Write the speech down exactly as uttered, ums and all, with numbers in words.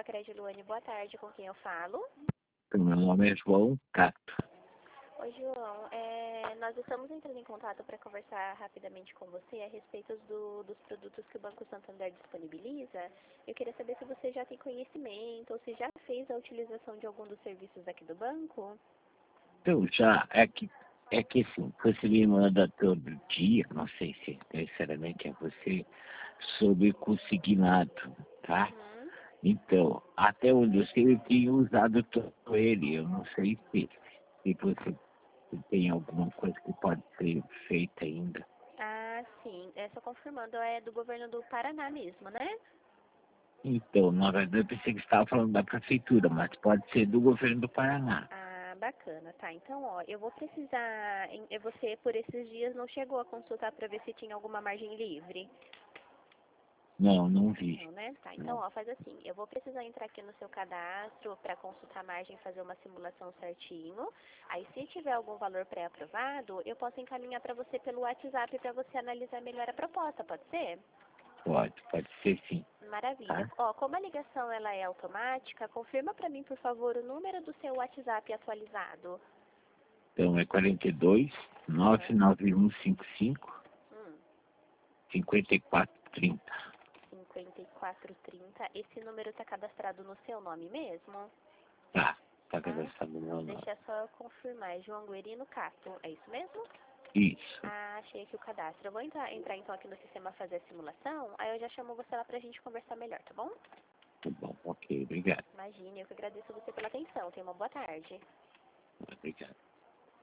Crediluane, boa tarde, com quem eu falo? Meu nome é João Cato. Oi, João. É, nós estamos entrando em contato para conversar rapidamente com você a respeito do, dos produtos que o Banco Santander disponibiliza. Eu queria saber se você já tem conhecimento ou se já fez a utilização de algum dos serviços aqui do banco. Eu já, é que, é que assim, você me manda todo dia, não sei se necessariamente é você, sobre consignado, tá? Uhum. Então, até onde eu sei, eu tenho usado todo ele. Eu não sei se, se você se tem alguma coisa que pode ser feita ainda. Ah, sim. É, só confirmando, é do governo do Paraná mesmo, né? Então, na verdade, eu pensei que você estava falando da prefeitura, mas pode ser do governo do Paraná. Ah, bacana. Tá, então, ó, eu vou precisar... em- eh, Você, por esses dias, não chegou a consultar para ver se tinha alguma margem livre? Não, não vi. Não, né? Tá, então, Não. ó, faz assim. Eu vou precisar entrar aqui no seu cadastro para consultar a margem e fazer uma simulação certinho. Aí, se tiver algum valor pré-aprovado, eu posso encaminhar para você pelo WhatsApp para você analisar melhor a proposta, pode ser? Pode, pode ser sim, Maravilha. tá? Ó, como a ligação ela é automática, confirma para mim, por favor, o número do seu WhatsApp atualizado. Então é quarenta e dois, nove Aham. nove um cinco cinco, Hum, cinquenta e quatro trinta. cinquenta e quatro trinta. Esse número está cadastrado no seu nome mesmo? Tá, tá Ah, cadastrado no meu nome. deixa eu só confirmar. É João Guerino Cato, é isso mesmo? Isso, Ah, achei aqui o cadastro. Eu vou entrar, entrar então aqui no sistema fazer a simulação, aí eu já chamo você lá pra gente conversar melhor, tá bom? tá bom, ok, obrigado. Imagine, eu que agradeço você pela atenção. Tenha uma boa tarde. Obrigado.